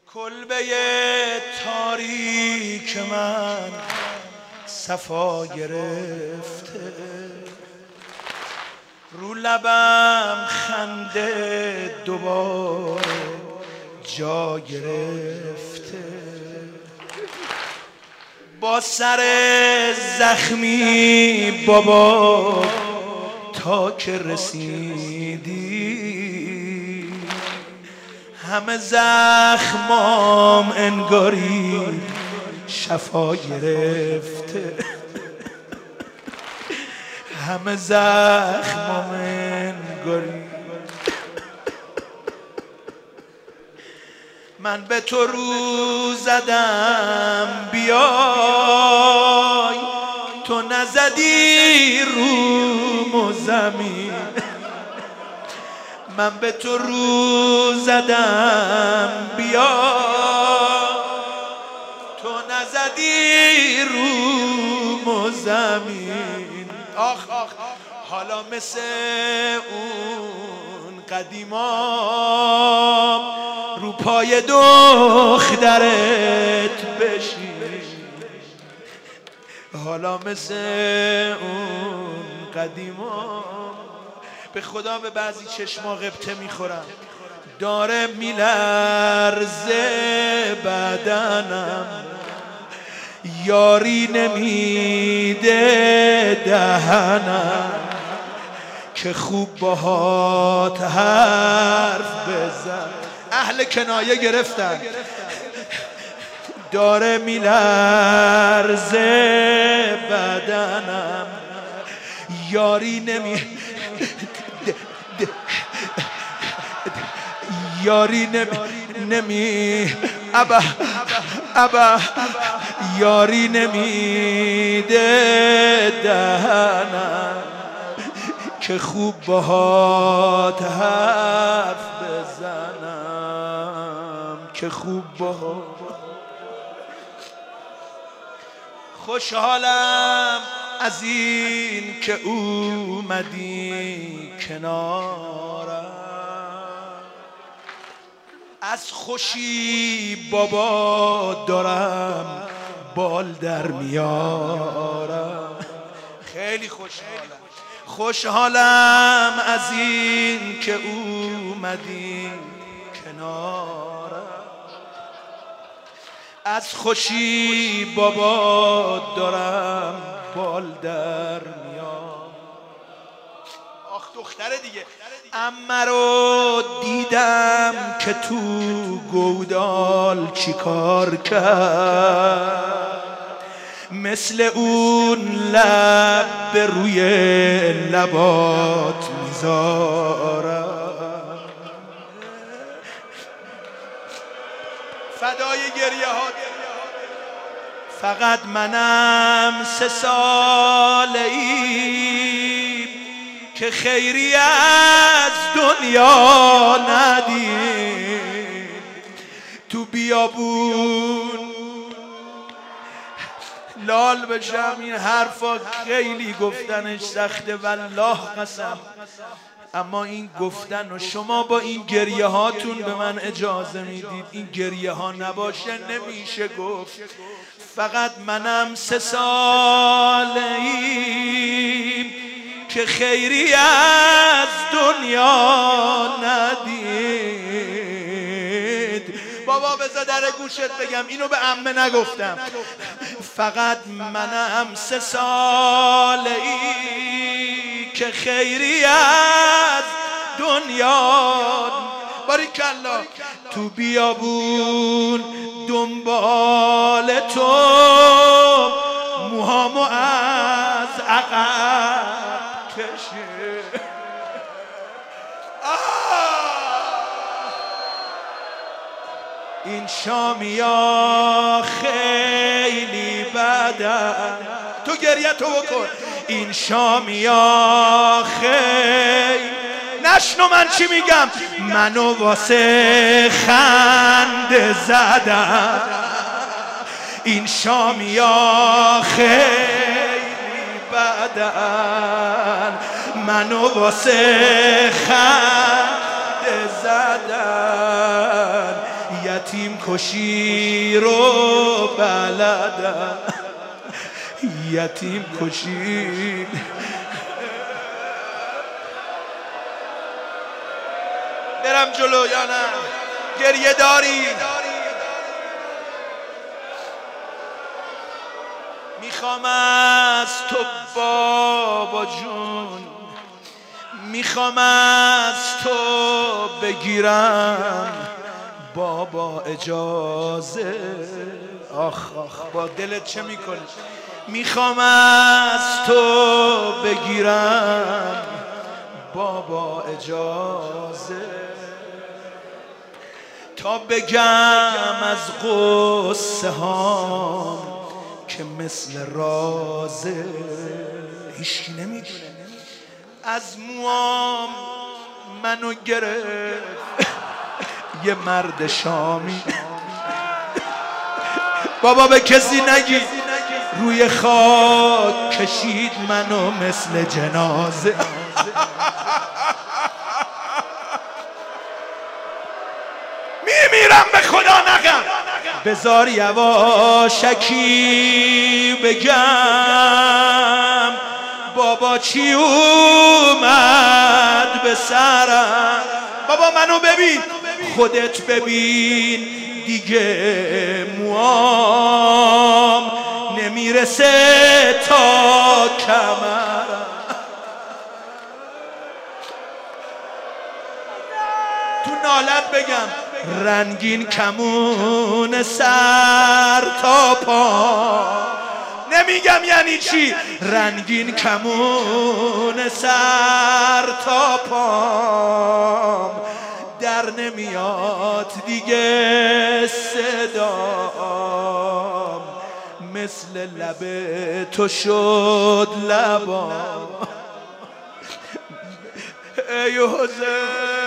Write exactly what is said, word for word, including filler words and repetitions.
کلبه تاریک من صفا گرفته، رو لبم خنده دوباره جا گرفته، با سر زخمی بابا تا که رسیدی همه زخمام انگاری شفا گرفته، همه زخمام انگاری. من به تو رو زدم بیای، تو نزدی روم و زمین. من به تو رو زدم بیای، تو نزدی روم و زمین. آخ آخ حالا مثل اون قدیما رو پای دخترت بشین، حالا مثل اون قدیما. به خدا به بعضی چشما غبطه میخورم، داره میلرزه بدنم، یاری نمیده دهنم که خوب باهات حرف بزن. اهل کنایه گرفتن. داره میلرزه بدنم، یاری نمی یاری نمی نمی ابا ابا یاری نمیده دهنم که خوب باهات حرف بزنم، که خوب باهات. خوشحالم از این که اومدی کنارم، از خوشی بابا دارم بال در میارم. خیلی خوشحالم، خوشحالم از این که اومدی کنارم، از خوشی بابا دارم بال در میارم. آخ دختره دیگه. عمه رو دیدم که تو گودال چیکار کرد، مثل اون لب به روی لبات میذارم، فدای گریه ها. فقط منم سه ساله ای که خیری از دنیا ندید، تو بیابون لال بشم. این حرفا خیلی گفتنش سخته والله قسم، اما این گفتن و شما با این گریه هاتون به من اجازه میدید. این گریه ها نباشه نمیشه گفت. فقط منم سه ساله‌ای که خیری از دنیا ندید. بابا بذار در گوشت بگم، اینو به عمه نگفتم. فقط منم سه ساله‌ای که خیری از دنیا، باریکالله، تو بیابون دنبال تو موهامو از عقب کشه. این شامیا خیلی بدن، تو گریه تو بکن. این شامیا خیلی، نشنو من چی میگم، منو واسه خنده زدم. این شامیا خیلی بدن، منو واسه خنده زدن. یتیم کشی رو بلدم، یتیم کشی. برم جلو یا نه؟ گریه داری؟ میخوام از تو بابا جون، میخوام از تو بگیرم بابا اجازه. آخ آخ با دلت چه میکنی؟ میخوام از تو بگیرم بابا اجازه، تا بگم از غصه هام که مثل رازه. هیچکی نمیدونه. از موام منو گرفت یه مرد شامی. بابا به کسی نگی، روی خاک کشید منو مثل جنازه. میمیرم به خدا نگم، بذار یواشکی بگم بابا چی اومد به سرم. بابا منو ببین، خودت ببین دیگه، موام نمیرسه تا کمرم. تو نالت بگم رنگین کمون سر تا پا. نمیگم یعنی چی رنگین کمون سر تا پام، در نمیاد دیگه صدام، مثل لب تو شد لبام. ای حسین